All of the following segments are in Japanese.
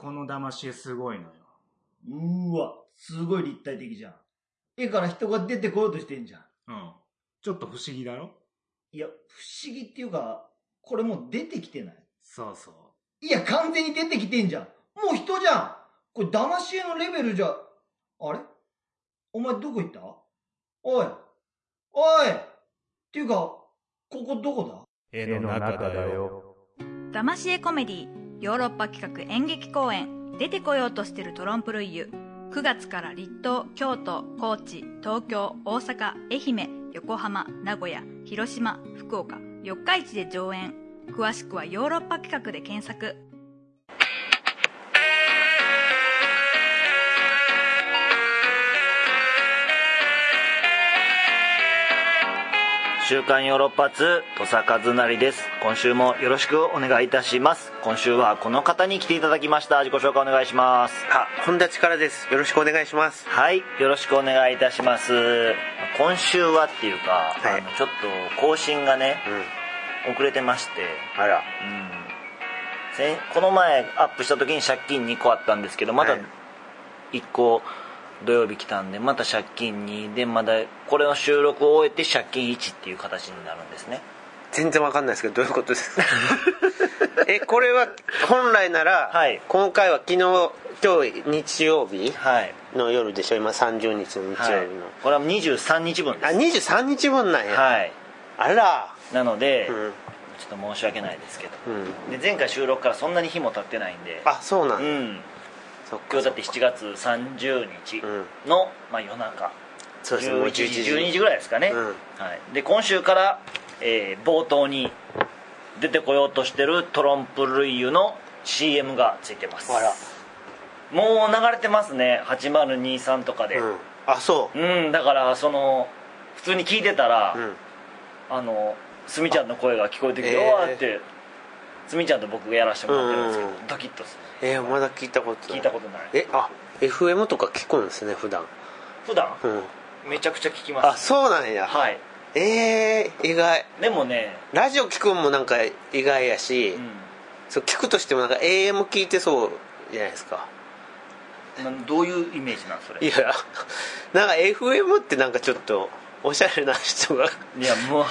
この騙し絵すごいのよ。 うーわ、すごい立体的じゃん。絵から人が出てこようとしてんじゃん。 うん。ちょっと不思議だろ？ いや、不思議っていうか、これもう出てきてない？ そうそう。 いや、完全に出てきてんじゃん。もう人じゃん。これ騙し絵のレベルじゃ、あれ？お前どこ行った？おい。おい。っていうか、ここどこだ？ 絵の中だよ。 騙し絵コメディヨーロッパ企画演劇公演出てこようとしてるトロンプルイユ、9月から立東、京都、高知、東京、大阪、愛媛、横浜、名古屋、広島、福岡4日市で上演。詳しくはヨーロッパ企画で検索。 週刊ヨーロッパ通土佐和成です。今週もよろしくお願いいたします。今週はこの方に来ていただきました。自己紹介お願いします。 本田力です。よろしくお願いします。 はい、よろしくお願いいたします。今週はっていうか、 はい、 ちょっと更新がね、遅れてまして、 あら、 この前アップした時に借金2個あったんですけど、また1個土曜日来たんで、また借金2で、まだこれの収録を終えて借金1っていう形になるんですね。 全然わかんないですけど、どういうことですか？これは本来なら、はい、今回は今日日曜日の夜でしょ。今30日の日曜日の、 これは23日分です。 あ、23日分なんや。 はい。 あら。 なので、ちょっと申し訳ないですけど、で前回収録からそんなに日も経ってないんで。 あ、そうなんだ。 今日だって7月30日の、夜中11時12時ぐらいですかね、はい、で今週から、冒頭に出てこようとしてるトロンプルイユの CM がついてます。 あら、 もう流れてますね、8023とかで、 あ、そう、 だからその普通に聞いてたら、すみちゃんの声が聞こえてきて、わーってすみちゃんと僕がやらせてもらってるんですけど、ドキッとする。 まだ聞いたことない。FM とか聞くんですね、普段、 めちゃくちゃ聞きます。 あ、そうなんや。 はい。 意外。 でもね、 ラジオ聞くのもなんか意外やし、そう聞くとしてもなんか AM 聞いてそうじゃないですか。 どういうイメージなんそれ？ いや、なんか FM ってなんかちょっとおしゃれな人が、 いやもう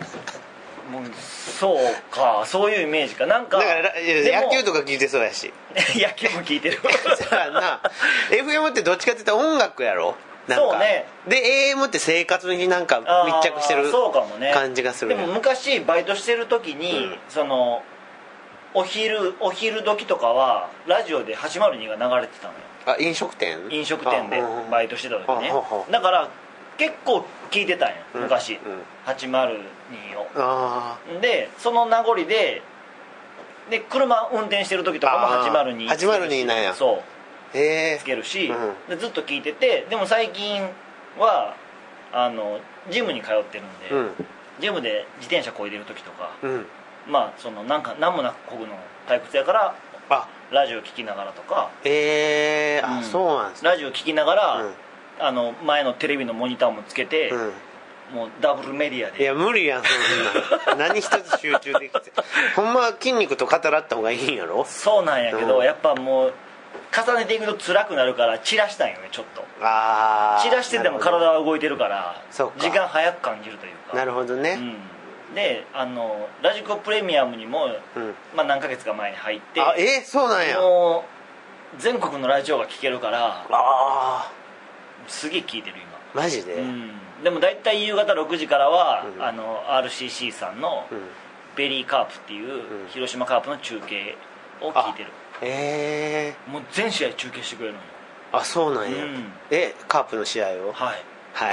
そうか、そういうイメージか。なんかだから野球とか聞いてそうやし野球も聞いてるじゃあな、 FM ってどっちかって言ったら音楽やろ。なんかそうね。 で AM って生活になんか密着してる感じがする。 でも昔バイトしてる時に、そのお昼時とかはラジオで802が流れてたのよ。 あ、飲食店でバイトしてた時ね。だから結構聞いてたんよ昔、802を。でその名残で車運転してる時とかも802 なんや。 そうつけるし、でずっと聞いてて。でも最近はジムに通ってるんで、ジムで自転車こいでる時とか、そのなんか何もなくこぐの退屈やからラジオ聞きながらとか。 あ、そうなんですね。 ラジオ聞きながら、前のテレビのモニターもつけて、もうダブルメディアで。 いや無理やん、そんな何一つ集中できてほんまは筋肉と語らった方がいいんやろ。 そうなんやけど、やっぱもう重ねていくと辛くなるから散らしたんよね、ちょっと。散らしてても体は動いてるから時間早く感じるというか。 なるほどね。 でラジコプレミアムにも、何ヶ月か前に入って、 そうなんや。 もう全国のラジオが聴けるから、すげえ聴いてる今。 マジで？ でも大体夕方6時からは、RCC さんのベリーカープっていう広島カープの中継を聞いてる。もう全試合中継してくれるのよ。 あ、そうなんや。カープの試合を？ はいはい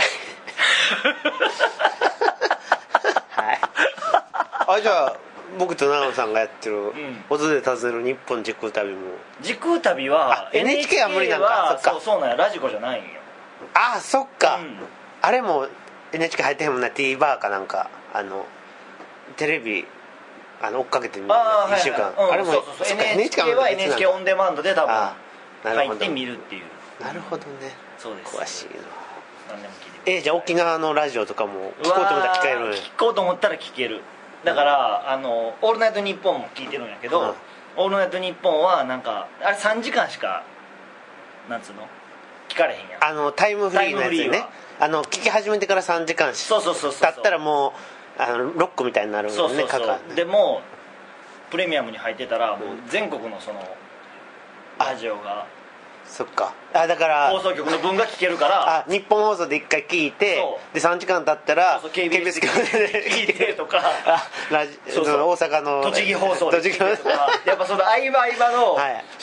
はい。じゃあ僕と長野さんがやってる「音で尋ねる日本時空旅」も。 時空旅は NHK は無理なんか。 そうなんや、ラジコじゃないんよ。 あ、そっか。あれも NHK 入ってへんもんな。 TVer かなんかテレビ追っかけてみる1週間。あれも NHK は NHK オンデマンドで多分入って見るっていう。 なるほどね。 そうです。 詳しいな。 何でも聞いて。 じゃあ沖縄のラジオとかも聞こうと思ったら聞ける？ 聞こうと思ったら聞ける。だから「オールナイトニッポン」も聞いてるんやけど、 オールナイトニッポン」はなんかあれ3時間しかなんつうの聞かれへんやん、 タイムフリーのやつね。聞き始めてから3時間経ったらもうロックみたいになるもんね。 でもプレミアムに入ってたらもう全国のそのラジオが、 そっか、だから放送局の分が聞けるから、 日本放送で1回聞いて、で3時間経ったら KBS で聞いてとか大阪の栃木放送で聞いてとかやっぱその合間合間の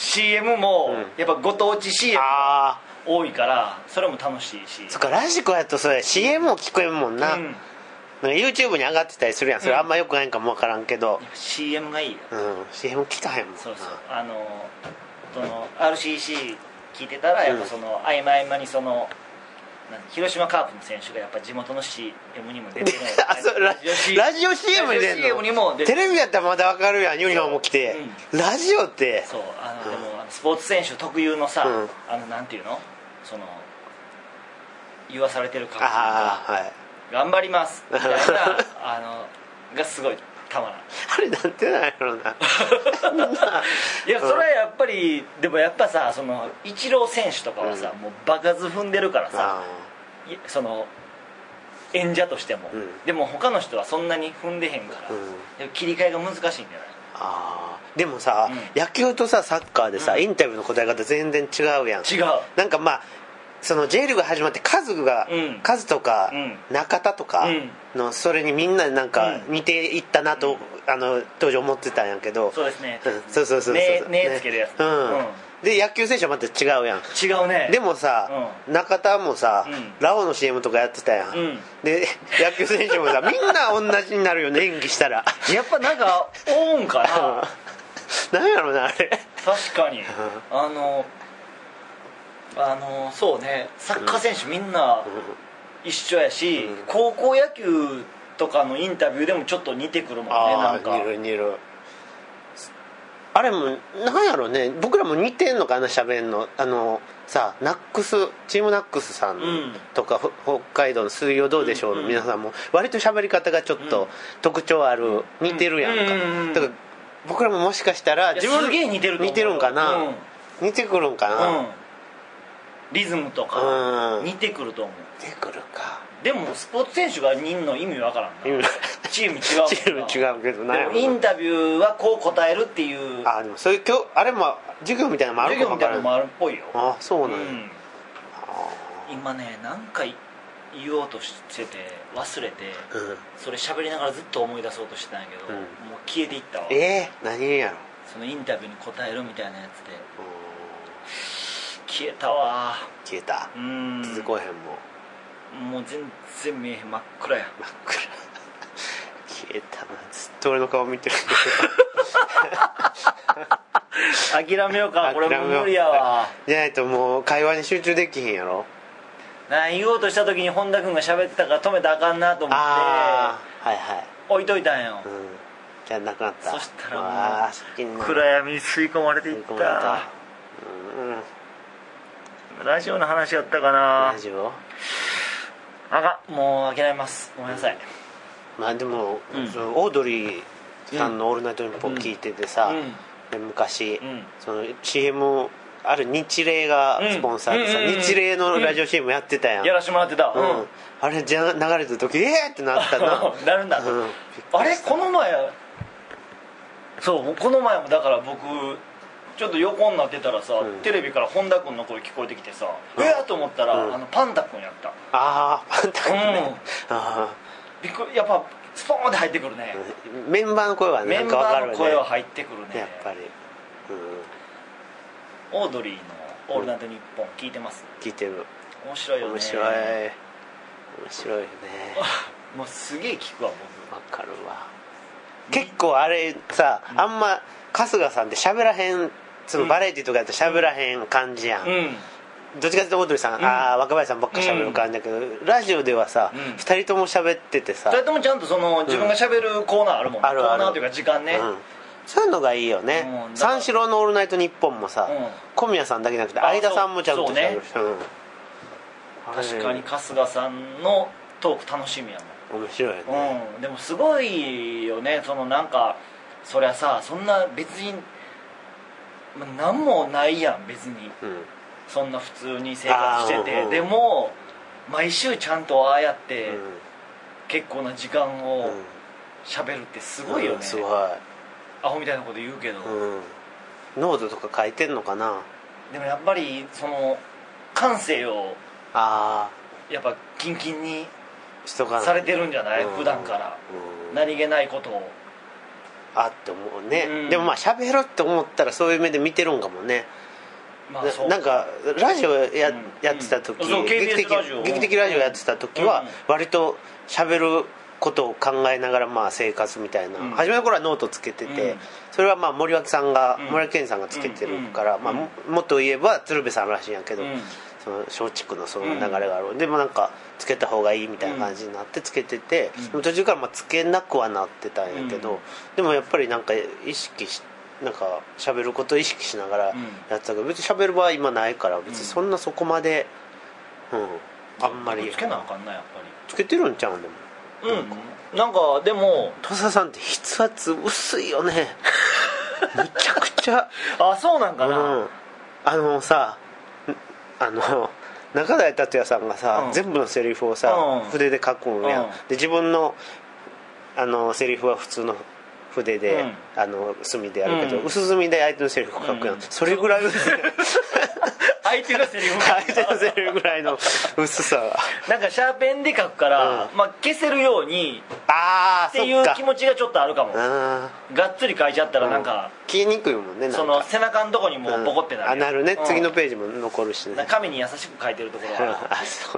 CM もやっぱご当地 CM が多いからそれも楽しいし。 そっか、ラジコやとそれ CM も聞こえるもんな、なんか YouTube に上がってたりするやん。それあんまよくないんかも分からんけど、 CM がいいよ。 CM 聞かへんもん。 そうそう、その RCC 聞いてたらやっぱその合間合間にその広島カープの選手がやっぱ地元の CM にも出てるラジオ CM に出るの？テレビやったらまだ分かるやん、ユニフォーム着て。ラジオって。 そう、でもスポーツ選手特有のさ、なんていうの、その言わされてる感じが頑張りますみたいながすごいたまらん。 あれなんてなんやろな。 いや、それはやっぱりでもやっぱさ、そのイチロー選手とかはさ、もう爆発踏んでるからさ、その演者としても、でも他の人はそんなに踏んでへんから、切り替えが難しいんじゃない？ でもさ、野球とさサッカーでさ、インタビューの答え方全然違うやん。 違う。 なんかまあその J リーグ始まってカズとか中田とかのそれにみんななんか似ていったなと当時思ってたんやけど。 そうですね。 そうねつけるやつ。 で野球選手はまた違うやん。 違うね。 でもさ、中田もさ、ラオの CM とかやってたやん。で野球選手もさみんな同じになるよね、演技したら。 やっぱなんかオンかな。なんやろうなあれ。 確かに。そうね、サッカー選手みんな一緒やし、高校野球とかのインタビューでもちょっと似てくるもんね。なんか似る。あれもなんやろうね、僕らも似てんのかな、喋んの。さナックスチームナックスさんとか、北海道の水曜どうでしょうの皆さんも割と喋り方がちょっと特徴ある、似てるやんか。だから僕らももしかしたら自分すげえ似てるんかな、似てくるんかな、 リズムとか似てくると思う。 似てくるか。 でもスポーツ選手が似んの意味わからんな。チーム違うけどな。 インタビューはこう答えるっていう。 でもそういうあれも授業みたいなのもあるかも。 授業みたいなのもあるっぽいよ。 そうなんや。 今ね、何か言おうとしてて忘れて、それ喋りながらずっと思い出そうとしてたんやけど、もう消えていったわ。 何やろ。 そのインタビューに答えるみたいなやつで消えたわ。 消えた。気づこえへんもん。 もう全然見えへん、真っ暗や。 真っ暗。消えたな。ずっと俺の顔見てる。 諦めようか、これもう無理やわ。 じゃないともう会話に集中できへんやろ。 言おうとした時に本田君が喋ってたから止めたらあかんなと思って置いといたんよ。 じゃなくなった。 そしたらもう暗闇に吸い込まれていった。ラジオの話やったかな。 ラジオもう諦めます、ごめんなさい。 まあでも、オードリーさんの「オールナイトニッポン」聞いててさ、昔、その CM ある日霊がスポンサーでさ、日霊のラジオ CM やってたやん。 やらしてもらってた。 あれじゃ流れた時ってなったな。 なるんだ。あれこの前もだから僕ちょっと横になってたらさ、テレビから本田君の声聞こえてきてさ、と思ったらパンダ君やった。 パンダ君ね。 びっくり。やっぱスポーンって入ってくるね。 メンバーの声はね、 メンバーの声は入ってくるね、 やっぱり。 オードリーの「オールナイトニッポン」聞いてます？ 聞いてる。 面白いよね。 面白いよね。 もうすげえ聞くわ僕。わかるわ。結構あれさ、あんま春日さんって喋らへん、そのバラエティとかやったら喋らへん感じやん。どっちかっていうとオードリーさん、若林さんばっか喋る感じだけど、ラジオではさ、2人とも喋っててさ、 2人ともちゃんとその自分が喋るコーナーあるもん。コーナーというか時間ね。 そういうのがいいよね。三四郎の「オールナイトニッポン」もさ、小宮さんだけじゃなくて相田さんもちゃんと喋るし。 確かに春日さんのトーク楽しみやもん。面白いよね。 でもすごいよね。そのなんかそりゃさ、そんな別にまあ、何もないやん別に、そんな普通に生活してて、でも毎週ちゃんとああやって、結構な時間を喋るってすごいよね、 すごいアホみたいなこと言うけど、 ノートとか書いてんのかな。 でもやっぱりその感性をやっぱキンキンにされてるんじゃない、普段から、何気ないことをって思うね、でもまあ喋るって思ったらそういう目で見てるんかもね、なんかラジオやってた時、劇的ラジオやってた時は割と喋ることを考えながらまあ生活みたいな、初めの頃はノートつけてて、それはまあ森脇健さんがつけてるから、まあもっと言えば鶴瓶さんらしいんやけど、その松竹のその流れがある、でもなんかつけた方がいいみたいな感じになってつけてて、でも途中からまあつけなくはなってたんやけど、でもやっぱりなんか意識してなんか喋ることを意識しながらやってたけど、別に喋る場合今ないから別にそんなそこまで、あんまりつけなあかんなやっぱり。 つけてるんちゃうんでも。 なんかでも土佐さんって筆圧薄いよね。むちゃくちゃそうなんかな。 さ中台達也さんがさ、全部のセリフをさ、筆で書くんや、で自分のセリフは普通の筆で、墨でやるけど、薄墨で相手のセリフ書くやん、それぐらい薄い相手のセリフぐらいの薄さがなんかシャーペンで書くから、まあ、消せるようにっていう気持ちがちょっとあるかも。がっつり書いちゃったらなんか、 消えにくいもんね、 その背中のとこにもボコってなる、 なるね、次のページも残るしね、 紙に優しく書いてるところはそう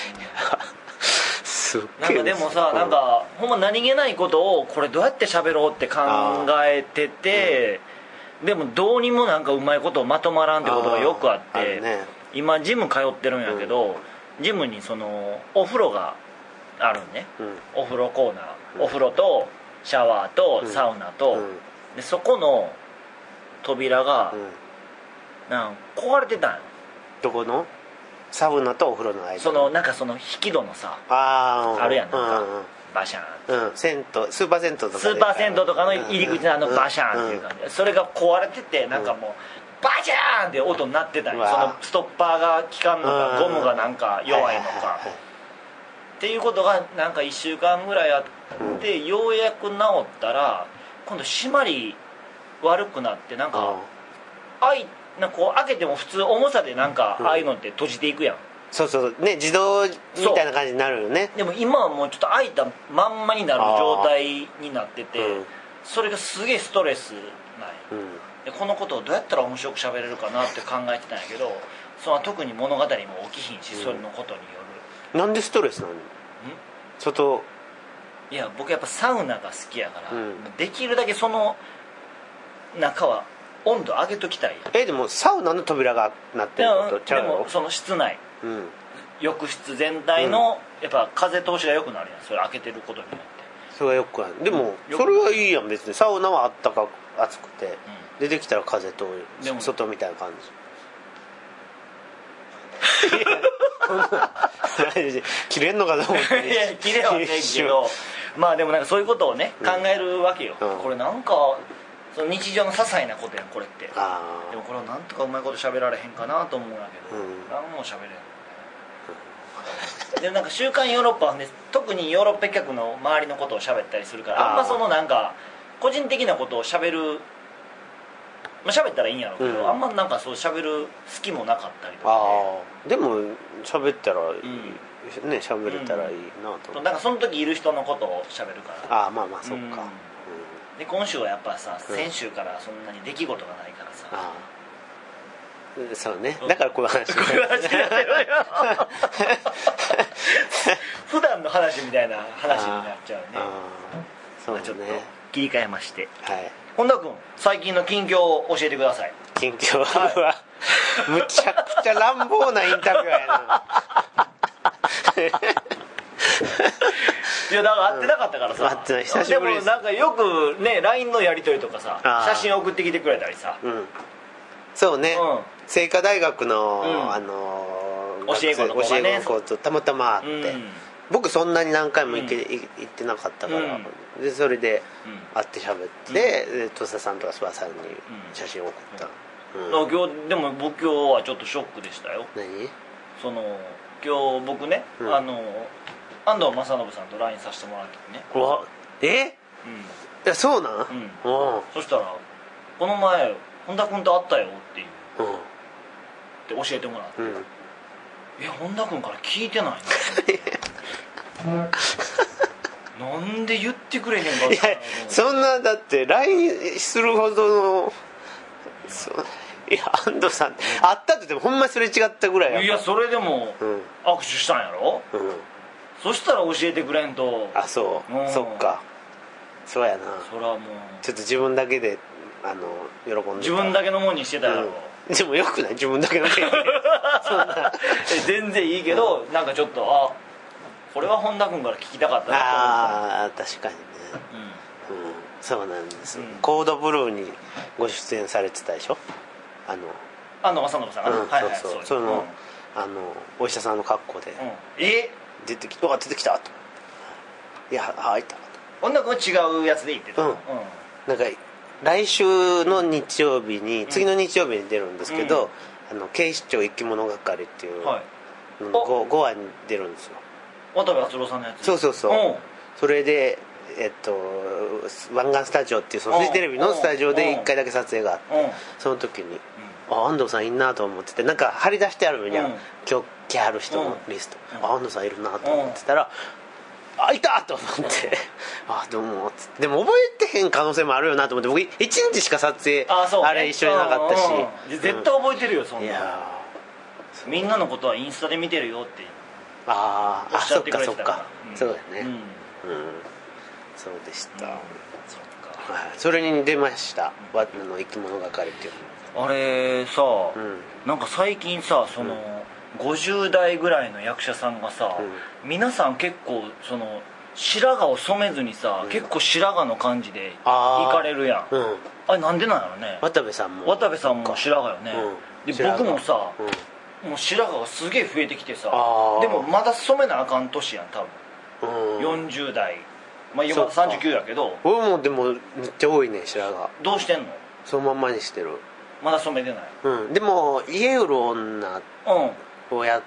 すっげえ。 なんかでもさ、なんかほんま何気ないことをこれどうやって喋ろうって考えてて、でもどうにもなんかうまいことまとまらんってことがよくあって、今ジム通ってるんやけど、ジムにそのお風呂があるんね、お風呂コーナー、お風呂とシャワーとサウナと、でそこの扉がなんか壊れてたんよ。 どこのサウナとお風呂の間、 そのなんかその引き戸のさ、あるやん、なんかバシャーン、 スーパー銭湯とかスーパー銭湯とかの入り口のバシャーンっていう感じで、それが壊れてて、なんかもうバシャーンって音になってたんよ。そのストッパーが効かんのか、ゴムがなんか弱いのかっていうことがなんか1週間ぐらいあって、ようやく治ったら今度締まり悪くなって、なんかなんかこう開けても普通重さでなんかああいうのって閉じていくやん、 そうね、自動みたいな感じになるよね。 でも今はもうちょっと開いたまんまになる状態になってて、それがすげえストレスない、でこのことをどうやったら面白く喋れるかなって考えてたんやけど、その特に物語も起きひんし、それのことによる。 なんでストレスなの？ いや僕やっぱサウナが好きやから、できるだけその中は温度上げときたいやん。 でもサウナの扉がなってることちゃうの？ でもその室内、浴室全体のやっぱ風通しが良くなるやん、それ開けてることによって。 それはよくある。でもそれはいいやん、別にサウナはあったか暑くて、出てきたら風通る外みたいな感じ切れんのかと思っていや切れはねんけど、まあでもなんかそういうことをね、考えるわけよ、これなんかその日常の些細なことやんこれって。でもこれをなんとかうまいこと喋られへんかなと思うんやけど、何も喋れんでもなんか週刊ヨーロッパはね、特にヨーロッパ客の周りのことを喋ったりするから、あんまそのなんか個人的なことを喋る、喋ったらいいんやろうけど、あんまなんかそう喋る好きもなかったりとか、 でも喋ったらいい、ね、喋れたらいいなと、 なんかその時いる人のことを喋るから。 まあそっか、 で今週はやっぱさ、先週からそんなに出来事がないからさ、 そうね、だからこういう話普段の話みたいな話になっちゃうね。 そうね、 ちょっと切り替えまして、 はい、 本田君最近の近況を教えてください。 近況は、むちゃくちゃ乱暴なインタビューやな。 いやだから会ってなかったからさ、 会ってない、久しぶりです。 でもなんかよくね LINE のやり取りとかさ、写真送ってきてくれたりさ、 そうね、清華大学の、 教え子の子がね、 とたまたま会って、僕そんなに何回も行ってなかったから、でそれで会って喋って、で土佐さんとか諏訪さんに写真を送った。 今日でも僕今日はちょっとショックでしたよ。 何？ その今日僕ね、安藤正信さんと LINE させてもらってね。 うわ、いやそうなん？ そしたらこの前本田君と会ったよっていう、って教えてもらって、本田君から聞いてないななんで言ってくれへんかったの？ いやそんなだって LINE するほどのいや安藤さん会ったって言ってもほんまにそれ違ったぐらいや。 いやそれでも握手したんやろ、そしたら教えてくれんと。 あ、そう、そっか、そうやな。 それはもうちょっと自分だけで喜んでた。 自分だけのもんにしてたやろ、 でもよくない？自分だけのもんにそんな全然いいけど、なんかちょっとこれは本田君から聞きたかったなと思った。 ああ確かにね、そうなんです、コードブルーにご出演されてたでしょ、 安藤正信さんがね、 そうそう、そのお医者さんの格好で出てきたと、いや入ったと。 本田君は違うやつで言ってた。 なんか来週の日曜日に、次の日曜日に出るんですけど、警視庁生き物係っていう、5話に出るんですよ。 渡部篤郎さんのやつ。 そうそうそう、それで湾岸スタジオっていうそのフジテレビのスタジオで1回だけ撮影があって、その時に安藤さんいんなと思ってて、なんか張り出してあるんや、今日来はる人のリスト、安藤さんいるなと思ってたら、いたと思ってどうもっつって。でも覚えてへん可能性もあるよなと思って、僕1日しか撮影あれ一緒になかったし、 絶対覚えてるよそんな。 いやみんなのことはインスタで見てるよっておっしゃってくれてたから。そうだね、そうでした、それに出ました生き物係っていうの。あれさ、なんか最近さ、その50代ぐらいの役者さんがさ、皆さん結構その白髪を染めずにさ、結構白髪の感じで行かれるやん。あれなんでなんやろね。渡部さんも白髪よね。で僕もさ、もう白髪がすげえ増えてきてさ、でもまだ染めなあかん年やん多分、40代、今まだ39やけど。 俺もでもめっちゃ多いね白髪。 どうしてんの？ そのまんまにしてる。 まだ染めてない？ でも家売る女をやって、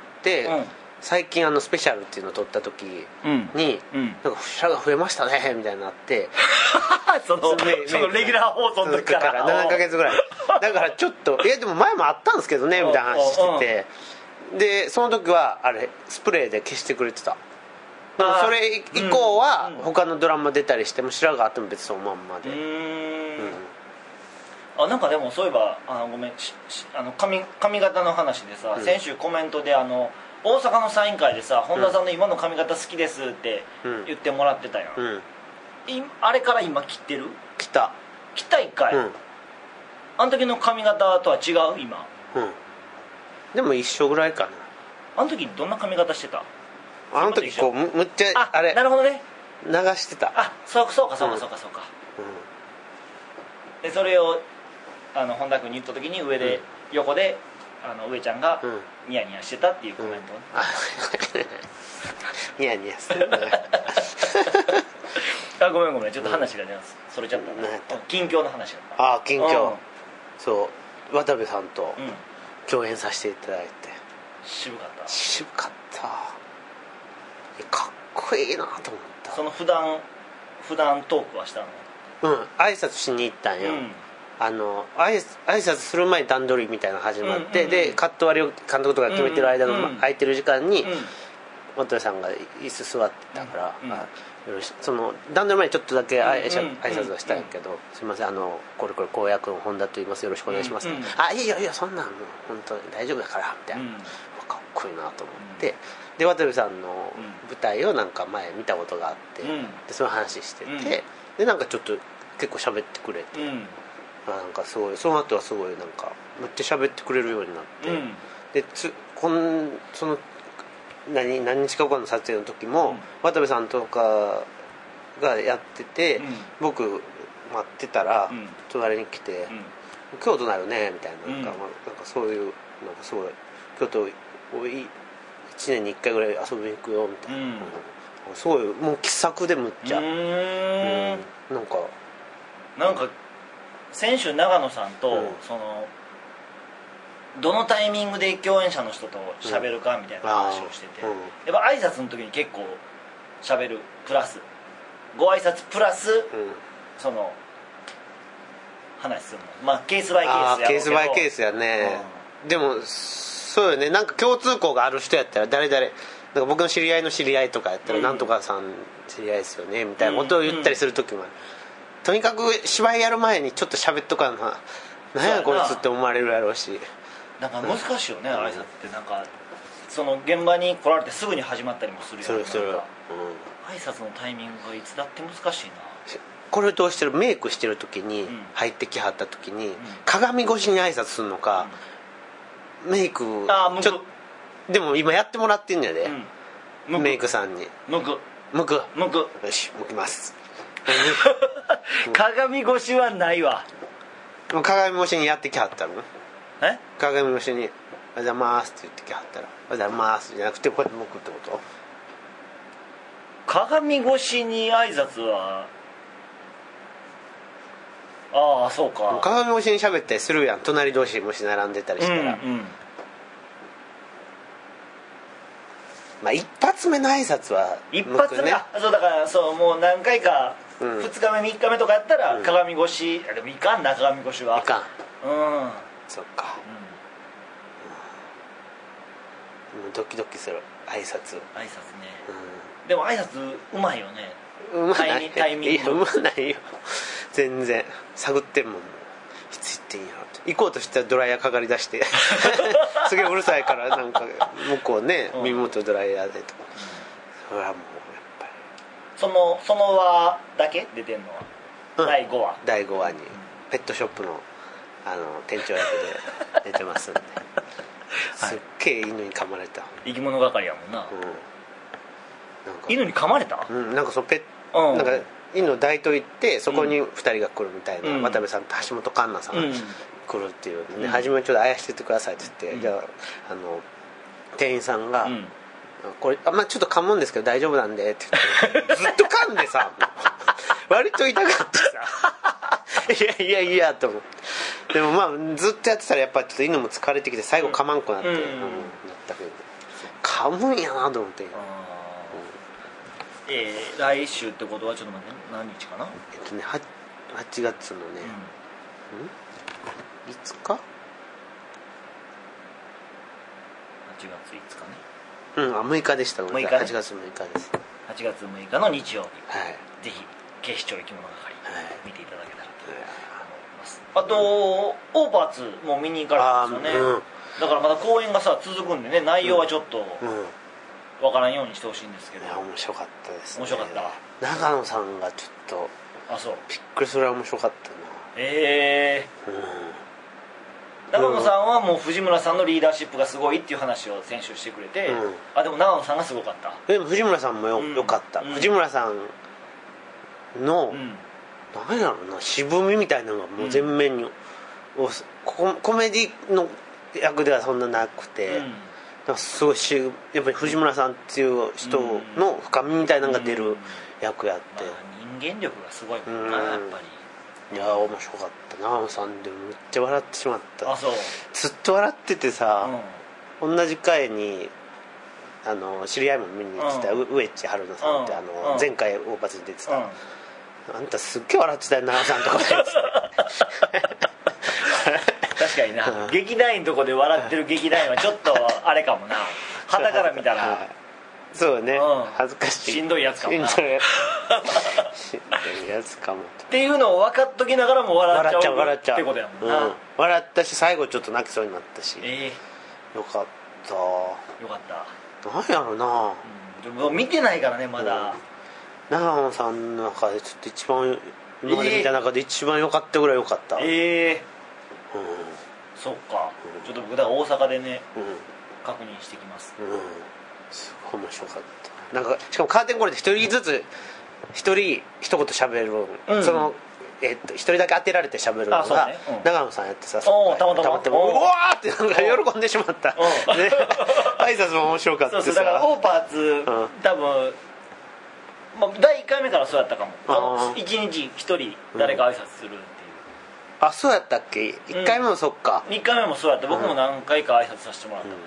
最近スペシャルっていうのを撮った時に、なんか白髪増えましたねみたいになってそのレギュラー放送の時から 7ヶ月ぐらいだからちょっとでも前もあったんですけどねみたいな話してて、でその時はあれスプレーで消してくれてた。それ以降は他のドラマ出たりしても白髪あっても別にそのまんまで。 なんかでもそういえばごめん、髪型の話でさ、先週コメントで大阪のサイン会でさ、本田さんの今の髪型好きですって言ってもらってたやん。あれから今切ってる？ 切った一回。あの時の髪型とは違う今？ でも一緒ぐらいかな。 あの時どんな髪型してた？ あの時こうむっちゃあれなるほどね、 流してた。 そうか。でそれを本田君に言った時に横で上ちゃんがニヤニヤしてたっていうコメントをね。 ニヤニヤするね。 ごめんちょっと話がそれちゃったな。近況の話だった。 近況、そう渡部さんと共演させていただいて、 渋かった。 かっこいいなと思った。 その普段トークはしたの？ 挨拶しに行ったんよ。挨拶する前に段取りみたいなの始まって、でカット割りを監督とか決めてる間の空いてる時間に渡部さんが椅子座ってたから、その段取り前にちょっとだけ挨拶はしたんやけど、すいませんこれ公約の本田と言います、よろしくお願いします。いいよそんなんもう本当に大丈夫だからみたいな、かっこいいなと思って、で渡部さんの舞台をなんか前見たことがあって、でその話してて、でなんかちょっと結構喋ってくれて、なんかすごいその後はすごいなんかめっちゃ喋ってくれるようになって、でその何日か後の撮影の時も、渡部さんとかがやってて、僕待ってたら隣に来て「京都なるね」みたいな、なんかそういうなんかすごい京都1年に1回ぐらい遊びに行くよみたいな、すごいもう気さくでむっちゃなんか先週長野さんと、そのどのタイミングで共演者の人と喋るかみたいな話をしてて、やっぱ挨拶の時に結構喋るプラスご挨拶プラス、その話するのまあケースバイケースやろうけどケースバイケースやね、でもそうよね、なんか共通項がある人やったら誰々なんか僕の知り合いの知り合いとかやったら、なんとかさん知り合いですよねみたいなことを言ったりする時もある、とにかく芝居やる前にちょっと喋っとかな何やこいつって思われるやろうし、 なんか難しいよね、挨拶ってなんかその現場に来られてすぐに始まったりもするよね、 それ挨拶のタイミングがいつだって難しいな。 これをどうしてるメイクしてる時に、入ってきはった時に、鏡越しに挨拶するのか、メイクちょでも今やってもらってんやで、メイクさんに向くよし向きます鏡越しはないわ。 鏡越しにやってきはったの？ え？ 鏡越しに「おはようございます」って言ってきはったら「おはようございます」じゃなくてこうやって向くってこと？ 鏡越しに挨拶はああそうか、 鏡越しに喋ったりするやん、隣同士もし並んでたりしたら、まあ一発目の挨拶は一発目、そうだからそうもう何回か、2日目3日目とかやったら鏡越し、でもいかんな鏡越しはいかん、そっか、ドキドキする挨拶ね、でも挨拶うまいよね、タイミングうまないよ全然探ってんもん、いつ行っていいんやろって行こうとしたらドライヤーかかりだしてすげえうるさいからなんか向こうね、耳元ドライヤーでとか、それはもうやっぱりその輪だけ出てんのは、第5話にペットショップの店長役で出てますんで、すっげえ犬に噛まれた、 生き物係やもんな、なんか犬に噛まれた？ なんかそのなんか犬の抱いといてそこに2人が来るみたいな、渡部さんと橋本環奈さんが来るっていうので、初めにちょっとあやしててくださいって言って、じゃあ店員さんが、これちょっと噛むんですけど大丈夫なんでって言ってずっと噛んでさ割と痛かったさいやと思って、でもまあずっとやってたらやっぱりちょっと犬も疲れてきて最後噛まんくなって、なったけど噛むんやなと思って、 来週ってことはちょっと待って何日かな、 8月のね、いつか 8月5日ね、 6日でした、 6日、ね、 8月6日です。 8月6日の日曜日、ぜひ警視庁生き物係、見ていただけたらと思います。あとオーパーツも見に行かれたんですよね、だからまだ公演がさ続くんでね、内容はちょっと分からんようにしてほしいんですけど、 いや面白かったですね。 面白かった。 長野さんがちょっとそうびっくりするぐらい面白かったな。 長野さんはもう藤村さんのリーダーシップがすごいっていう話を先週してくれて、でも長野さんがすごかった。 でも藤村さんもよかった、藤村さんの、何やろうな、渋みみたいなのがもう全面に、コメディの役ではそんななくて、すごいやっぱり藤村さんっていう人の深みみたいなのが出る役やって、 人間力がすごいもんな、やっぱり。 いや面白かった。長野さんでもめっちゃ笑ってしまった。 そうずっと笑っててさ、同じ回に知り合いも見に行ってた、上地春菜さんって前回大発に出てた、あんたすっげえ笑ってたよ長野さんとか言って確かにな、劇団員のとこで笑ってる劇団員はちょっとあれかもな、肌から見たらそうね、恥ずかしい、 しんどいやつかもな、しんどいやつかもっていうのを分かっときながらも笑っちゃうってことやもんな、 笑ったし最後ちょっと泣きそうになったし、よかった、 よかった。 なんやろな、 でも見てないからねまだ、 長野さんの中でちょっと一番今まで見た中で一番良かったぐらい良かった。 そっか、ちょっと僕だから大阪でね、確認してきます。 すごい面白かった。なんかしかもカーテンコールで一人ずつ一言喋る、その一人だけ当てられて喋るのが長野さんやってさ、 たまたまうわーってなんか喜んでしまった。挨拶も面白かったさ。そうだからオーパーツ多分第1回目からそうやったかも。1日1人誰か挨拶するっていう。 あ、そうやったっけ。1回目もそっか。 2回目もそうやって僕も何回か挨拶させてもらったから、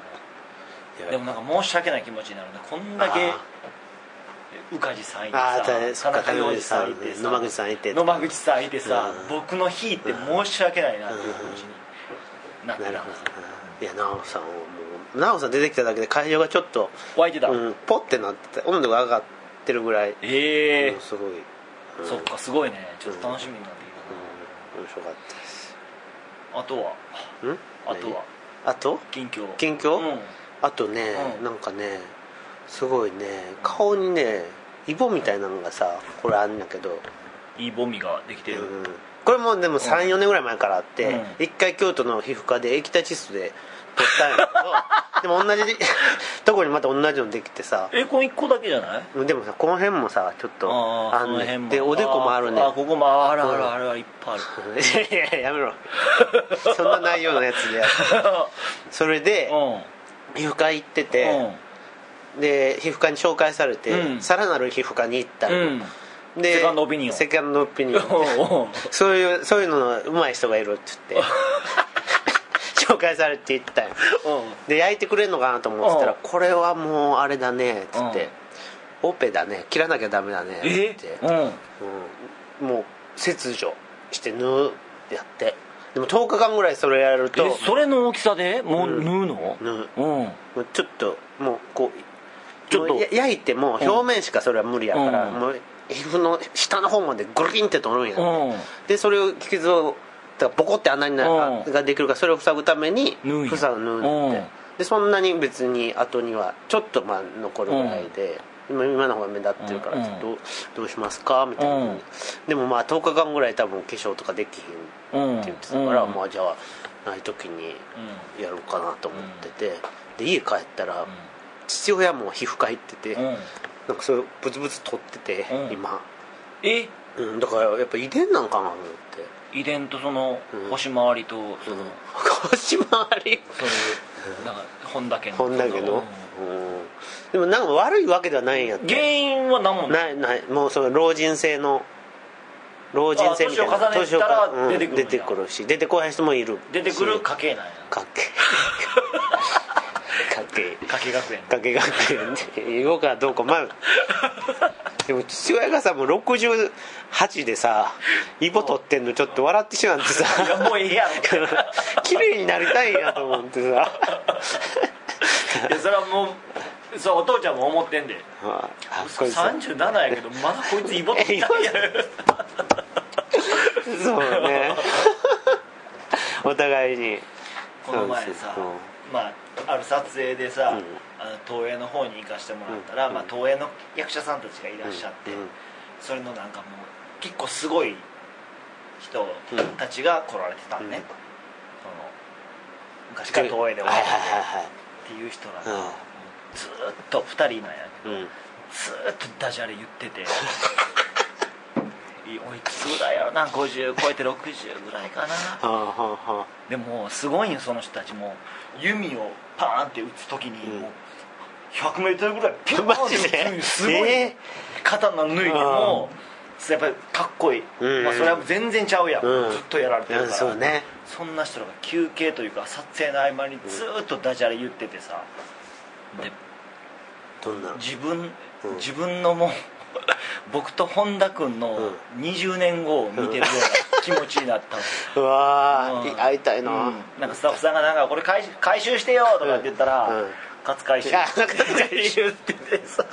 うん、 でもなんか申し訳ない気持ちになるね。こんだけ宇梶さんいてあさ、 田中洋次さんいてさ、 野間口さんいて、 野間口さんいてさ、 うん、 僕の日って申し訳ないなっていう気持ちになってた。 なるほど。いや、奈緒さんはもう奈緒さん出てきただけで会場がちょっと湧いてた、 うん、ポッてなってて、温度が上がってるぐらい、うん、すごい、 うん、そっか、すごいね。ちょっと楽しみになってきたな、 面白かったです。 あとはあと近況、 うん、あとね、うん、なんかねすごいね顔にねイボみたいなのがさ、これあんだけどイボみができてる、 うん、これもでも 3,4 年ぐらい前からあって、 うん、 一回京都の皮膚科で液体窒素で取ったんやけどでも同じとこにまた同じのできてさ、 これ1個だけじゃない？ でもさ、この辺もさちょっとあんねんで、おでこもあるね。 ここもあるある、いっぱいある。 いやいや、やめろそんな内容のやつでやってそれで、皮膚科行ってて、で皮膚科に紹介されて、さらなる皮膚科に行ったの、でセカンドオピニオンそういうのの上手い人がいるって言って紹介されて行ったよ、で焼いてくれるのかなと思ってたら、これはもうあれだねっつって、オペだね、切らなきゃダメだねって言って、もう切除して縫うってやって、でも10日間ぐらいそれやると、 それの大きさでもう縫うの？ 縫う、ちょっともうこうちょっと焼いても表面しかそれは無理やから、もう皮膚の下の方までグリンって取るんや、でそれを傷をボコって穴にができるから、それを塞ぐために縫うって、でそんなに別に後にはちょっとまあ残るぐらいで、今の方が目立ってるから、どうしますかみたいな、でもまあ10日間ぐらい多分化粧とかできへんって言ってたから、まあじゃあない時にやろうかなと思ってて、で家帰ったら父親も皮膚科行ってて、なんかそれブツブツ取ってて、今だからやっぱ遺伝なんかなと思って、 遺伝とその星回りとその星回り、 なんか本田家のでもなんか悪いわけではないんやって。 原因は何もないもうその老人性みたいな、 年を重ねたら出てくるし、出てこない人もいるし、 出てくる家系なんや。 家系学園って言おうかどうか、まあでも父親がさもう68でさイボ取ってんのちょっと笑ってしまってさ、 いやもういいやろ綺麗になりたいんやと思ってさいやそれはもうそうお父ちゃんも思ってんで、37やけどまだこいつイボ取ったんやそうねお互いに。 この前さ、まあ、ある撮影でさ、東映の方に行かしてもらったら、まあ、東映の役者さんたちがいらっしゃって、それのなんかもう結構すごい人たちが来られてたんね、その昔から東映でおられてっていう人らが、ずっと2人なんやけど、ずっとダジャレ言ってておいくつぐらいやろな、50超えて60ぐらいかな、でもすごいよ、その人たちも弓をパーンって撃つ時にもう 100m ぐらいピューンって撃つ、すごい刀抜いてもやっぱりかっこいい、まあそれは全然ちゃうやん、ずっとやられてるから、そんな人らが休憩というか撮影の合間にずっとダジャレ言っててさ、で自分のもう僕と本田君の20年後を見てるような気持ちになったのうわー、会いたいな、 なんかスタッフさんがなんかこれ回収してよとかって言ったら、勝回収っててさ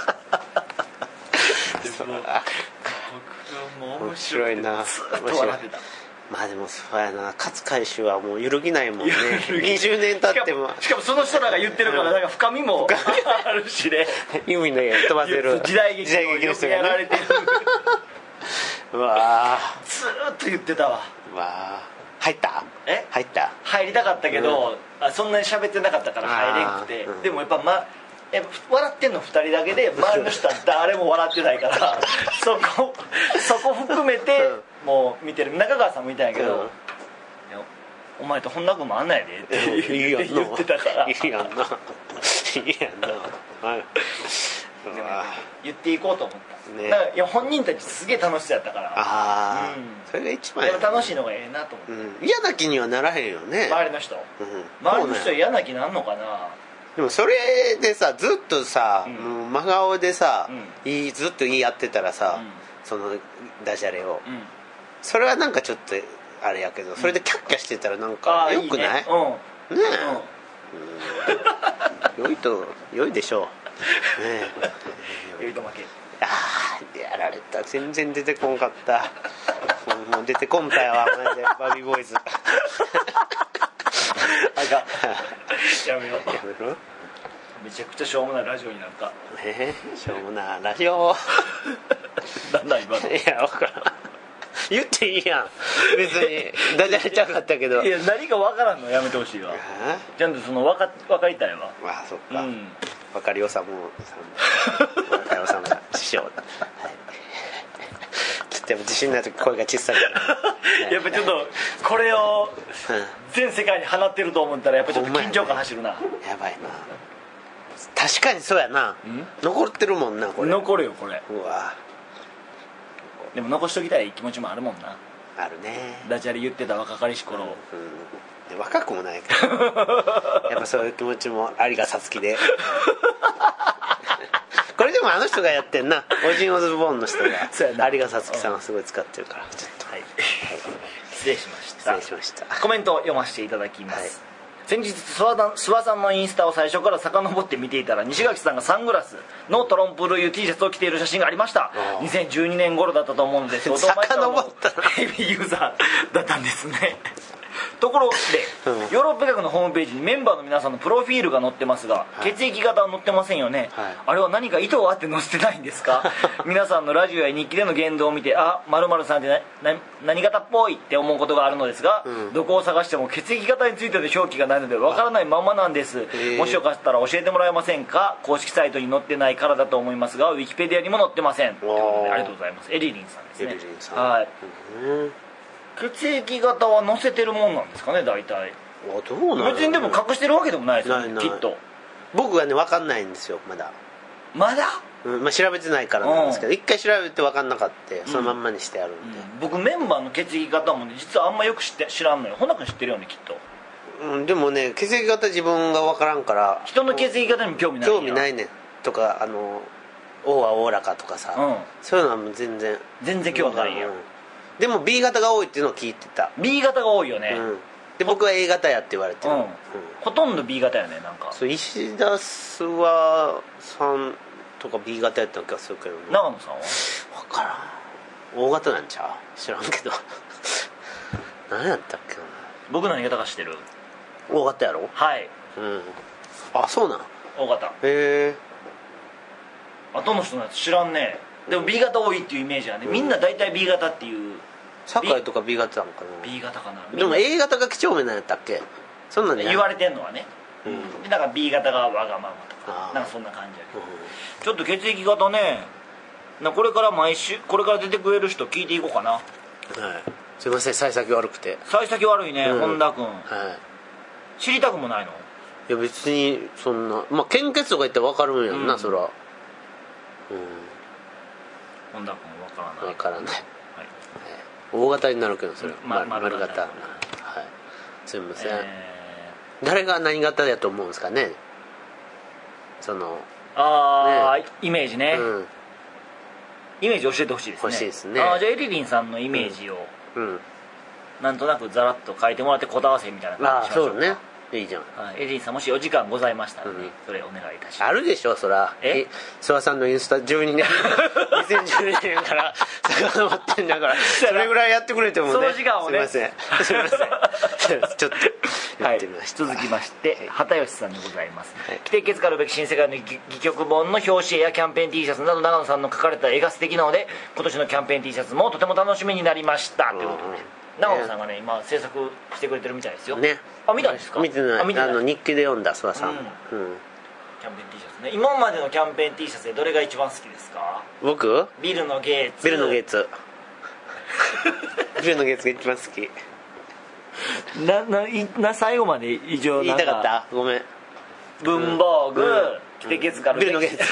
僕がもう面白いな、ずっと笑ってた。 まあでもそうやな、勝回収はもう揺るぎないもんね20年経っても。 しかもその人らが言ってるからなんか深みもあるしね弓で飛ばせる時代劇をよくやられてるうわずーっと言ってたわ。 うわ入った入りたかったけど、そんなに喋ってなかったから入れんくて、でもやっぱ笑ってんの2人だけで周りの人は誰も笑ってないからそこ含めてもう見てる。中川さんも見たんやけど、お前と本田君もあんないでって言ってたからいいやんなでも言っていこうと思ったね。 だからいや本人たちすげえ楽しそうやったから、 ああ、 うんそれが一番でも楽しいのがええなと思って、 嫌な気にはならへんよね。 周りの人周りの人嫌な気なんのかな。 でもそれでさずっとさ、もう真顔でさ、ずっと言い合ってたらさ、そのダジャレを、それはなんかちょっとあれやけど、それでキャッキャしてたらなんかよくない？ねえ、良いでしょうねえ。良いと負け。 ああやられた、全然出てこんかった。もう出てこんかやわマジでバビーボーイズあかやめよう。 やめろ。 めちゃくちゃしょうもないラジオになった。 しょうもないラジオなんだ今の。 いや分からん、言っていいやん別にダジャレちゃうかったけど、 いや何か分からんのやめてほしいわ。ちゃんとその分かりたいわ。 ああそっか、分かりおさむさん、分かりおさむ師匠、はい、ちょっとやっぱ自信ない時声が小さいからやっぱちょっとこれを全世界に放ってると思ったらやっぱちょっと緊張感走るな。 やばいな、確かにそうやな、残ってるもんなこれ。 残るよこれ。 うわ、 でも残しときたい気持ちもあるもんな。 あるね。 ダジャレ言ってた若かりし頃、 若くもないけどやっぱそういう気持ちも有賀さつきでこれでもあの人がやってんな、オジン・オズボーンの人が有賀さつきさんはすごい使ってるから、ちょっと、 はい、失礼しました。 失礼しました。 コメントを読ませていただきます、先日諏訪さんのインスタを最初から遡って見ていたら、西垣さんがサングラスのトロンプルユ T シャツを着ている写真がありました。2012年頃だったと思うのですが、 遡ったヘビーユーザーだったんですね。ところで、ヨーロッパ学のホームページにメンバーの皆さんのプロフィールが載ってますが、血液型は載ってませんよね、あれは何か意図があって載せてないんですか？皆さんのラジオや日記での言動を見て、あ、〇〇さんって何型っぽいって思うことがあるのですが、どこを探しても血液型についての表記がないのでわからないままなんです。もしよかったら教えてもらえませんか？公式サイトに載ってないからだと思いますが、ウィキペディアにも載ってません。ということでありがとうございます。エリリンさんですね。 エリリンさん、 はい。血液型は載せてるもんなんですかね、大体。 どうなの？ 別にでも隠してるわけでもないですよね、きっと。 僕はね分かんないんですよまだ。調べてないからなんですけど、一回調べて分かんなかったそのまんまにしてあるんで、 僕メンバーの血液型もね実はあんまよく知らんのよ。ほなくん知ってるよねきっと。 でもね血液型自分が分からんから、 人の血液型にも興味ないんや。 興味ないねんとか、Oはおおらかとかさ、そういうのはもう全然興味ないんや。 でも B 型が多いっていうのを聞いてた。 B 型が多いよね、 で僕は A 型やって言われてる、 ほとんど B 型やね。なんかそう石田諏訪さんとか B 型やった気がするけどね。 長野さんは分からん、O 型なんちゃう、知らんけど何やったっけな。 僕何型か知ってる？ O 型やろ。 はい、 あ、そうなん。 O 型。 へえ。 後の人のやつ知らんね。でも B 型多いっていうイメージはね、みんな大体 B 型っていう。 酒井とか B 型なのかな。 B 型かな。 でも A 型が几帳面なんやったっけ。そんなん言われてんのはね、でなんか B 型がわがままとかなんかそんな感じやけど、ちょっと血液型ね、これから毎週これから出てくれる人聞いていこうかな。 すいません、幸先悪くて。 幸先悪いね、本田君。知りたくもないの？ いや別にそんな、まあ献血とか言ったら分かるんやんな、そら。 本田君分からない。 大型になるけどそれ丸型。はい、すいません、誰が何型だと思うんですかね。そのイメージね、イメージ教えてほしいですね。 欲しいですね。 じゃあエリリンさんのイメージを、なんとなくざらっと書いてもらって答え合わせみたいな感じしましょうか。 そうね、いいじゃん。 エリリンさんもしお時間ございましたらね、それお願いいたします。 あるでしょそら。諏訪さんのインスタ12年2012年から遡ってんだからそれぐらいやってくれてもね。 その時間をね。 すいませんちょっとやってみました。 続きまして畑吉さんでございます。着てけつかるべき新世界の戯曲本の表紙絵やキャンペーン T シャツなど長野さんの描かれた絵が素敵なので、今年のキャンペーン T シャツもとても楽しみになりましたということで、長野さんがね今制作してくれてるみたいですよね。見たんですか？ 見てない。日記で読んだ諏訪さん。 キャンペーン T シャツね。今までのキャンペーン T シャツでどれが一番好きですか？ 僕？ ビルのゲーツ。 ビルのゲーツが一番好き。 最後まで以上言いたかった？ごめん。 文房具、 来て月からビルのゲイツ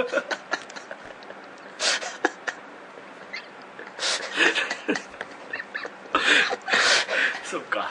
そっか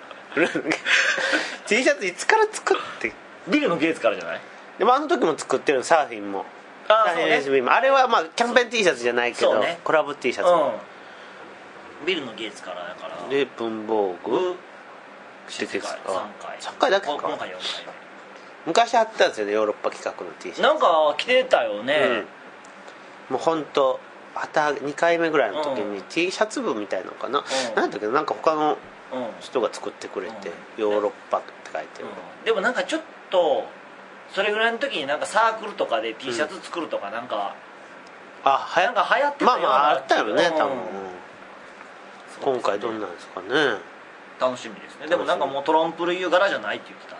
T シャツいつから作ってビルのゲイツからじゃない？ でもあの時も作ってるのサーフィンもあサーフィン SB もあれはまあキャンペーン T シャツじゃないけど、 そうねコラボ T シャツも、 ビルのゲイツからだからで文房具 3回 3回だけか今回4回昔あったんですよねヨーロッパ企画の T シャツなんか着てたよね、 もう本当また2回目ぐらいの時に T シャツ部みたいなのかな、なんだけどなんか他の人が作ってくれて、ヨーロッパって書いてる、 でもなんかちょっとそれぐらいの時になんかサークルとかで T シャツ作るとかなんか、なんか流行ってたような、 まああったよね多分、今回どんなんですかね。 楽しみですね。でもなんかもうトロンプ類柄じゃないって言ってたん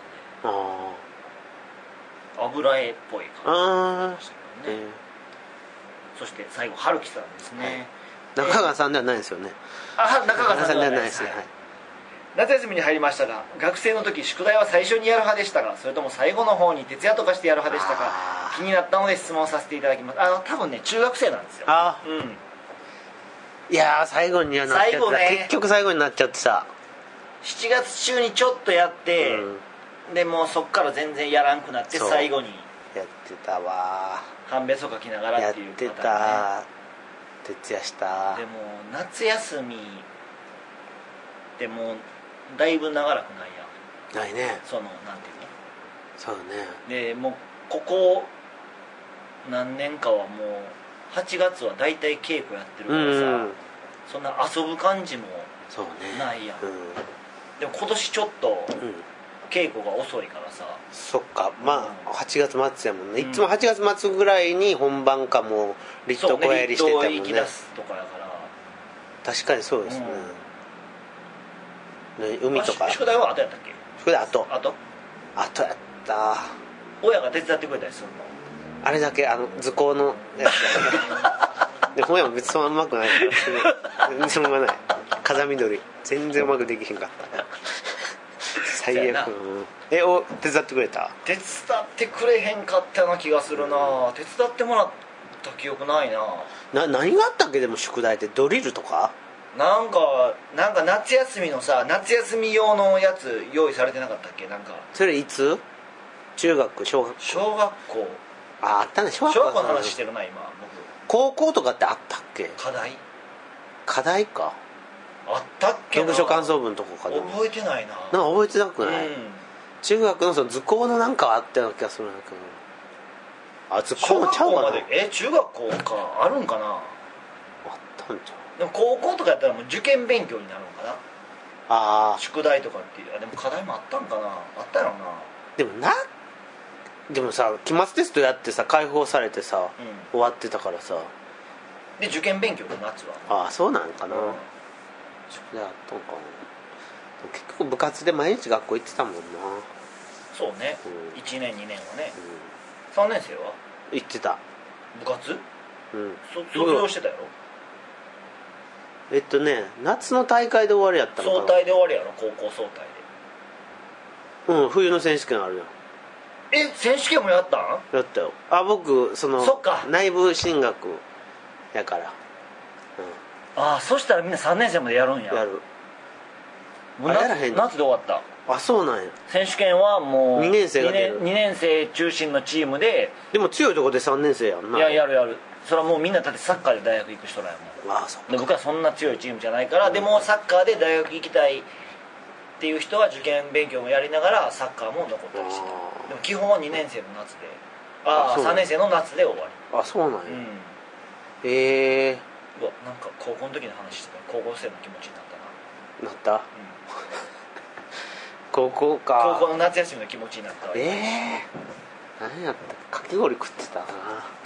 で、油絵っぽい感じでしたけどね。そして最後春樹さんですね。 中川さんではないですよね。 中川さんではないです。 はい、 夏休みに入りましたが、学生の時宿題は最初にやる派でしたが、それとも最後の方に徹夜とかしてやる派でしたか、気になったので質問させていただきます。多分ね中学生なんですよ。 いやー最後にはなっちゃってた、 ね、 結局最後になっちゃってさ、 7月中にちょっとやって、でもうそっから全然やらんくなって最後にやってたわ、 半べそ書きながらっていうパターン、ね、やってた、徹夜した。 でも夏休みでもだいぶ長らくないやないね、 そのなんていうの、 そうね、 でもうここ何年かはもう8月は大体稽古やってるからさ、そんな遊ぶ感じもないやん、でも今年ちょっと稽古が遅いからさ、 そっか、まあ8月末やもんね、いつも8月末ぐらいに本番かも立冬小やりしてたもんね、 立冬行き出すとかやから確かにそうですね、海とか宿題は後やったっけ？ 宿題後やった親が手伝ってくれたりするの？ あれだけ図工のやつだけでも親も別にそんなうまくないから全然しょうがない風見鶏全然うまくできへんかった最悪。手伝ってくれた？ 手伝ってくれへんかったような気がするな、手伝ってもらった記憶ないな。 何があったっけ？でも宿題ってドリルとかなんか夏休みのさ、夏休み用のやつ用意されてなかったっけ？なんかそれいつ？中学小学校？ 小学校あったね、小学校の話してるな今僕。 高校とかってあったっけ？課題かあったっけな。 読書感想文とかかな。 覚えてないな。 なんか覚えてなくない？中学のその図工のなんかあったような気がするんだけど、図工もちゃうかな。 中学校かあるんかな。 あったんちゃう？ でも高校とかやったらもう受験勉強になるのかな。宿題とかっていう。でも課題もあったんかな。あったやろな。 でもさ、期末テストやってさ解放されてさ、終わってたからさ、 で受験勉強で夏はそうなんかな、宿題あったんかな。結局部活で毎日学校行ってたもんな。 そうね、1年2年はね、3年生は行ってた。 部活？卒業してたやろ？ 夏の大会で終わりやったのかな。 総体で終わりやろ、高校総体で。 冬の選手権あるやん。 選手権もやったん？ やったよ。僕そっか、内部進学やから、 そしたらみんな3年生までやるんや。 やる。 もう夏で終わった。 そうなんや。 選手権はもう 2年生が出る。 2年生中心のチームで。 でも強いとこで3年生やんな。 やる。それはもうみんなだってサッカーで大学行く人らやもん。 そうか。 で僕はそんな強いチームじゃないから、でもサッカーで大学行きたいっていう人は受験勉強もやりながらサッカーも残ったりしてた。でも基本は2年生の夏で、3年生の夏で終わり。 そうなんや。 うわ、なんか高校の時の話してたら高校生の気持ちになったな。 なった？高校か。 高校の夏休みの気持ちになったわ。 何やったかき氷食ってたな。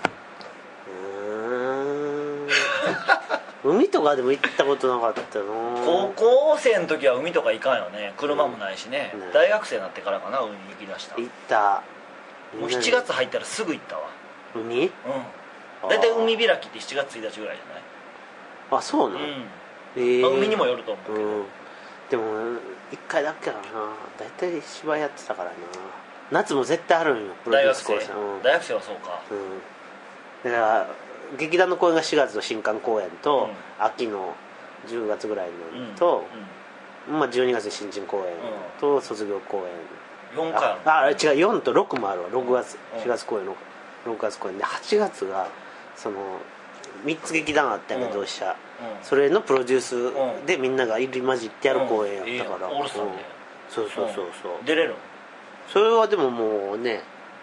海とかでも行ったことなかったな。 高校生の時は海とか行かんよね。車もないしね、大学生になってからかな、海に行きだした。 行った。 もう7月入ったらすぐ行ったわ。 海？ 大体海開きって7月1日ぐらいじゃない？ そうなの？ 海にもよると思うけど、 でも1回だけだな。大体芝居やってたからな。 夏も絶対あるんよプロデュース公演。 大学生はそうか、 だから劇団の公演が4月の新館公演と、秋の10月ぐらいのと、まあ、12月に新人公演と卒業公演、 4回ある。 違う、4と6もあるわ。6月、4月公演の6月公演で、8月がその3つ劇団あったんやけど、同志社、それのプロデュースでみんなが入り混じってやる公演やったから、 オールスターで、 そう出れるの？ それはでももうね、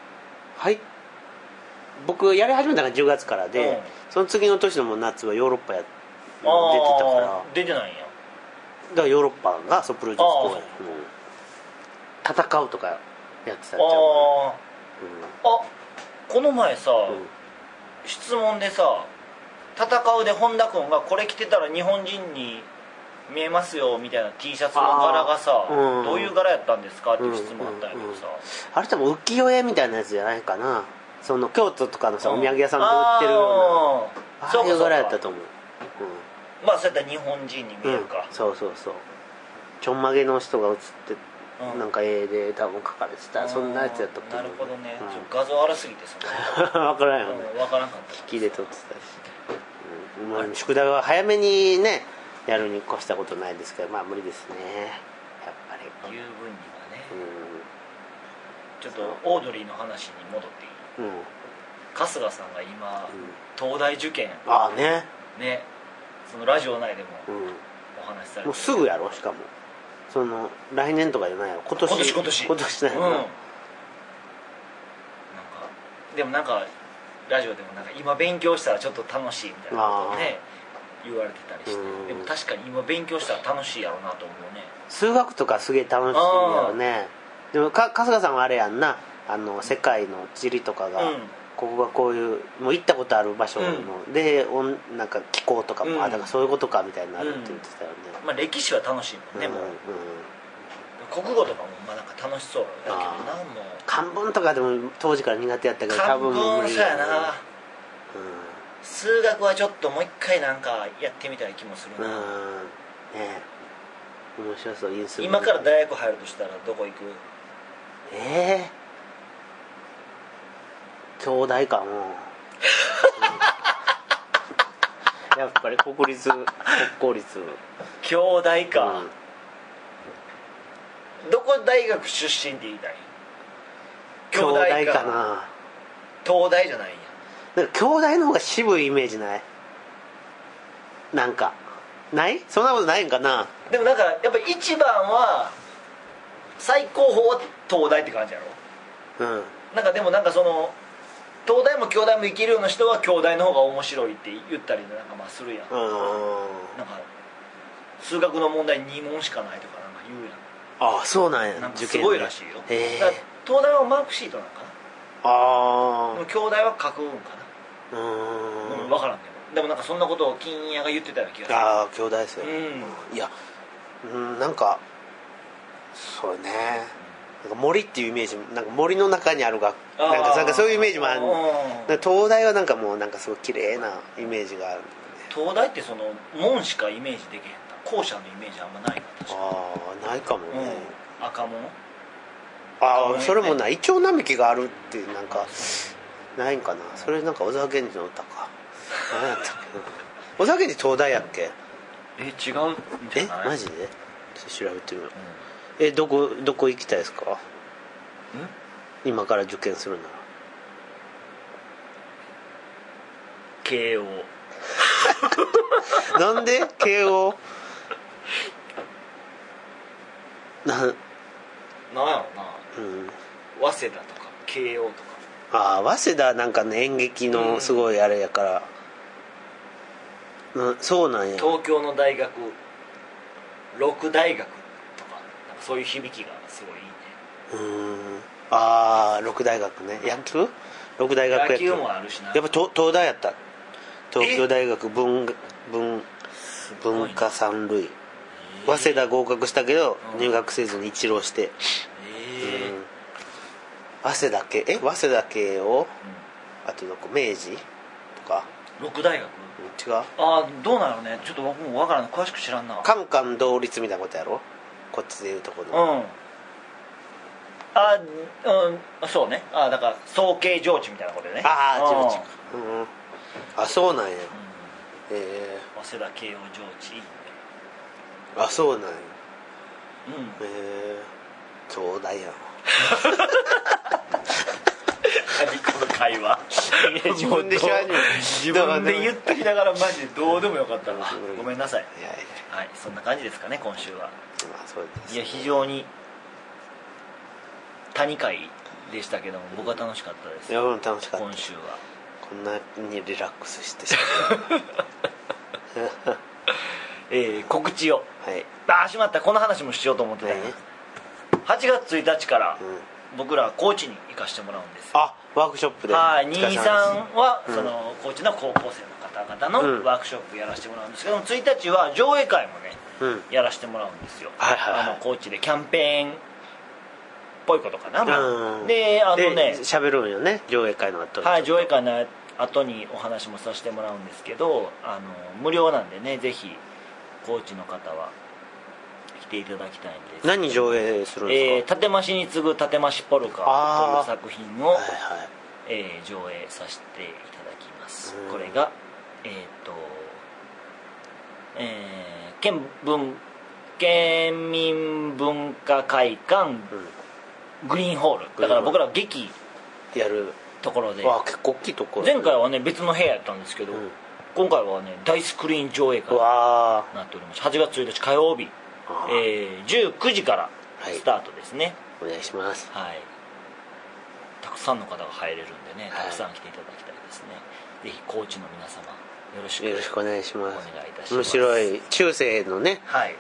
僕やり始めたのが10月からで、その次の年のも夏はヨーロッパ出てたから。 出てないんや。 だからヨーロッパがプロデュース公演、戦うとかやってたんちゃうかな。 この前さ、質問でさ、戦うで本田君がこれ着てたら日本人に見えますよみたいな T シャツの柄がさ、どういう柄やったんですかっていう質問あったんやけどさ、 あれ多分浮世絵みたいなやつじゃないかな。その京都とかのさ、お土産屋さんで売ってるような、ああいう柄やったと思う。 まあそうやったら日本人に見えるか、 そうちょんまげの人が写ってなんか絵で多分描かれてた、そんなやつやったと思う。 なるほどね、画像荒すぎてさ分からんよね、 分からんかった。 引きで撮ってたし、宿題は早めにねやるに越したことないですけど、まあ無理ですね、やっぱり十分にはね。ちょっとオードリーの話に戻っていい？春日さんが今、東大受験ね、そのラジオ内でもお話しされて、 もうすぐやろ。しかもその来年とかじゃないよ、今年だよな。 でもなんかラジオでもなんか今勉強したらちょっと楽しいみたいなことをね言われてたりして、でも確かに今勉強したら楽しいやろうなと思うね。 数学とかすげえ楽しいやろね。でも春日さんはあれやんな、世界の地理とかが、ここがこういうもう行ったことある場所の、でなんか気候とかも、だからそういうことかみたいになるって言ってたよね。 まあ歴史は楽しいもんね、もう国語とかもまあなんか楽しそうだけどな。もう漢文とかでも当時から苦手やったけど、多分もう無理やな。数学はちょっともう一回なんかやってみたい気もするな。 面白そう。 今から大学入るとしたらどこ行く？ 京大かもやっぱり国公立京大か、どこ大学出身って言いたい？ 京大かな。 東大じゃないんや。 なんか京大の方が渋いイメージない？なんかない？そんなことないんかな。 でもなんかやっぱ一番は最高峰は東大って感じやろ。なんかでもなんかその東大も京大も行けるような人は京大の方が面白いって言ったりなんかまあするやん。なんか数学の問題2問しかないとかなんか言うやん。 ああ、そうなんや。 なんかすごいらしいよ。 だから東大はマークシートなんかな。京大は書くんかな。分からんけど、でもなんかそんなことを金谷が言ってたような気がする。 ああ、京大ですよ。いや、なんかそうね、なんか森っていうイメージ、なんか森の中にあるなんかそういうイメージもある。東大はなんかもうなんかすごい綺麗なイメージがある。 東大ってその門しかイメージできへんな。校舎のイメージあんまないな。確かにないかもね。 赤門。 それもない。イチョウ並木があるってなんかないんかな。それなんか小沢健二の歌か。何やったっけ。小沢健二東大やっけ？ 違うんじゃない？ マジで？ちょっと調べてみよう。どこ行きたいですか？今から受験するなら。 慶応。 なんで慶応？ なんやろな。早稲田とか慶応とか。 早稲田なんかね、演劇のすごいあれやから、そうなんや。 東京の大学六大学とかなんかそういう響きがすごいいいね。 六大学ね。六大学野球もあるしな。 やっぱ東大やった。東京大学文化三類。早稲田合格したけど入学せずに一浪して、早稲田系を、あとどこ明治とか六大学？違う。どうなのね。ちょっと僕も分からん、詳しく知らんな。 カンカン同率みたいなことやろ、こっちでいうところの。 そうね。だから早慶上智みたいなことでね。 上智か。そうなんや。 早稲田慶応上智。 そうなんや。壮大やな。 何この会話。 自分で自分で言っときながらマジでどうでもよかったわ。ごめんなさい。はい、そんな感じですかね、今週は。 そうです。 いや、非常に谷会でしたけども、僕は楽しかったです。 いや、楽しかった。 今週はこんなにリラックスしてし告知を。しまった、この話もしようと思ってた。8月1日から僕ら高知に行かしてもらうんです。 ワークショップで。 23はその高知の高校生の方々のワークショップやらせてもらうんですけども、1日は上映会もねやらせてもらうんですよ。高知でキャンペーンっぽいことかな。で喋るんよね、上映会の後に。 上映会の後にお話もさせてもらうんですけど、無料なんでね、ぜひ高知の方は来ていただきたいんです。 何上映するんですか？ 立増に次ぐ立増ポルカという作品を上映させていただきます。これが県民文化会館グリーンホールだから、僕ら劇やるところで、 結構大きいところ。 前回はね別の部屋やったんですけど、今回はね大スクリーン上映会になっております。8月1日火曜日、19時からスタートですね。 お願いします。 たくさんの方が入れるんでね、たくさん来ていただきたいですね。ぜひ高知の皆様よろしくお願いします。 面白い中世のね、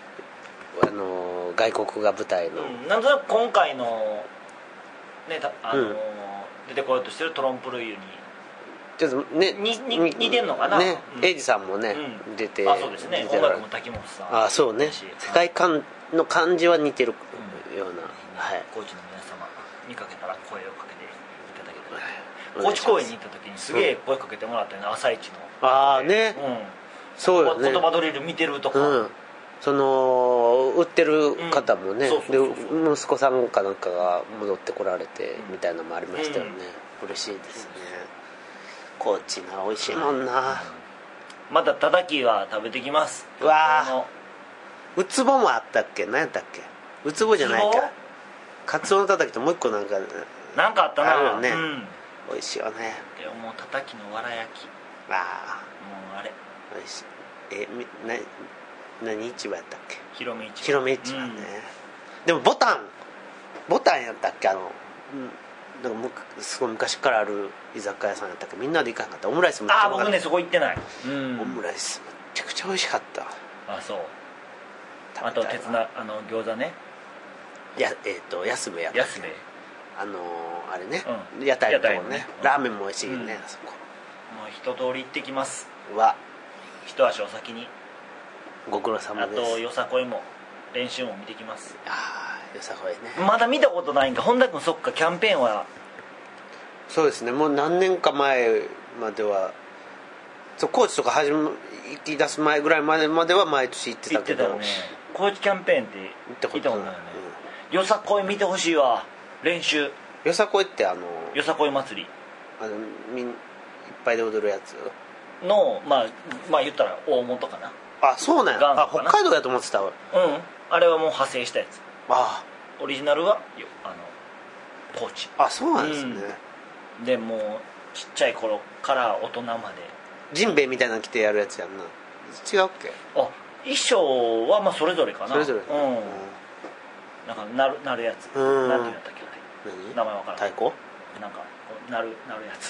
外国が舞台の、 なんとなく今回のね、出てこようとしてるトロンプルイユにちょっとね似てんのかな。 エイジさんもね出て、 そうですね、音楽も滝本さん。 そうね、世界観の感じは似てるような。 高知の皆様見かけたら声をかけていただけたら。高知公園に行った時にすげえ声かけてもらったよね、朝一の。 そうよね、 言葉ドリル見てるとか、 その売ってる方もね、で息子さんかなんかが戻ってこられてみたいなのもありましたよね。嬉しいですね。高知な、美味しいもんな。 またたたきは食べてきます。 ウツボもあったっけ？何やったっけ？ウツボじゃないか、カツオのたたきともう一個なんかあったな。 あるよね。美味しいよね。 でももうたたきのわら焼き、もうあれ美味しい。何市場やったっけ？ 広め市場。 広め市場ね。でもボタンやったっけ？なんかすごい昔からある居酒屋さんやったっけ？みんなで行かなかった。オムライスも僕ねそこ行ってない。 オムライスめちゃくちゃ美味しかった。 そう。あと餃子ね。 安部や。 安部。 あれね、屋台のとこね。ラーメンも美味しいよね、あそこ。 もう一通り行ってきます。一足お先に。 ご苦労様です。 あとよさこいも練習も見てきます。 よさこいね。 まだ見たことないんか。本田君、そっか、キャンペーンは。 そうですね、もう何年か前までは高知とか行き出す前ぐらいまでは毎年行ってたけど。行ってたよね。高知キャンペーンって聞いたことないよね。よさこい見てほしいわ、練習。よさこいってよさこい祭り、いっぱいで踊るやつのまあ言ったら大元かな。そうなんや。北海道やと思ってたわ。あれはもう派生したやつ。オリジナルは高知。そうなんですね。でもうちっちゃい頃から大人までジンベエみたいなの着てやるやつやんな。違うっけ？衣装はそれぞれかな。それぞれ。なんかなるやつ。なんて言うんだったっけ、あれ。名前わからない。太鼓？なんかなるやつ。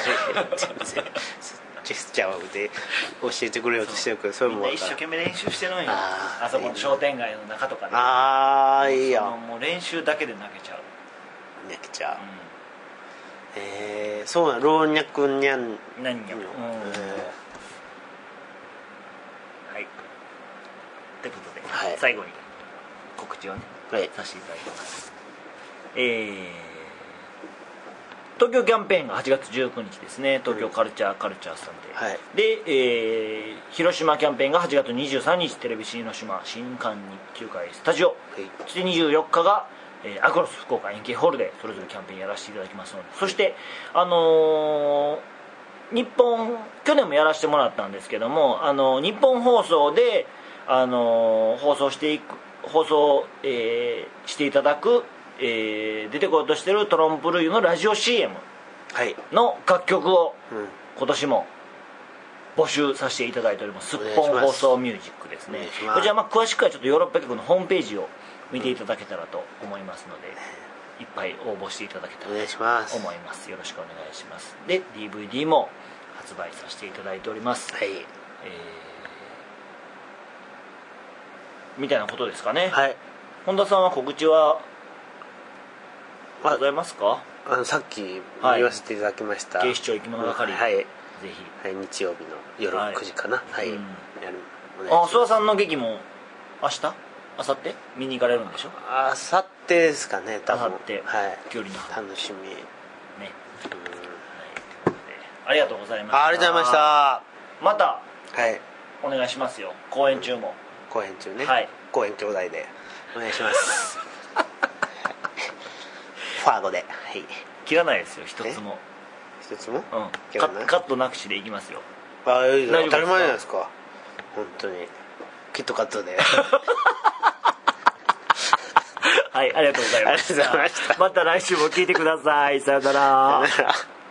ジェスチャーで教えてくれようとしてるけど、それもみんな一生懸命練習してるんよ。あそこの商店街の中とかで。いいやん。もう練習だけで泣けちゃう。そうなの。老若にゃんはい。ということで、最後に告知をねさせていただきます。東京キャンペーンが8月19日ですね。東京カルチャーさんで、で、広島キャンペーンが8月23日テレビ新広島新館日9階スタジオ、そして24日が、 アクロス福岡円形ホールでそれぞれキャンペーンやらせていただきますので、そして日本去年もやらせてもらったんですけども、日本放送で放送していただく、出てこようとしてるトロンプルイユのラジオ CM の楽曲を今年も募集させていただいております。すっぽん放送ミュージックですね。こちら詳しくはちょっとヨーロッパ局のホームページを見ていただけたらと思いますので、いっぱい応募していただけたらと思います。よろしくお願いします。で DVD も発売させていただいております、みたいなことですかね。本田さんは告知はございますか？ さっき言わせていただきました、 警視庁生き物係、ぜひ、 日曜日の夜9時かな、やる。 諏訪さんの劇も明日明後日見に行かれるんでしょ？ 明後日ですかね、多分。 明後日、 楽しみね。 ありがとうございました。 ありがとうございました。 またお願いしますよ、公演中も。 公演中ね、公演兄弟でお願いしますファーゴで、 切らないですよ、一つも。カットなくしでいきますよ。 当たり前じゃないですか、本当に。キットカットでありがとうございました。また来週も聞いてください。さよなら。